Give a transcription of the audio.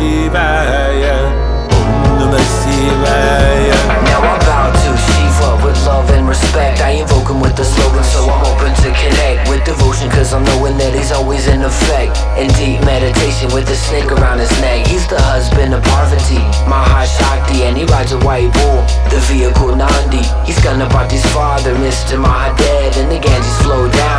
Shivaya, Om Namah Shivaya. Now I bow to Shiva with love and respect. I invoke him with the slogan, so I'm open to connect with devotion, cause I'm knowing that he's always in effect. In deep meditation with a snake around his neck. He's the husband of Parvati, Mahashakti, and he rides a white bull, the vehicle Nandi. He's Ganapati's father, Mr. Mahadev, and the Ganges flow down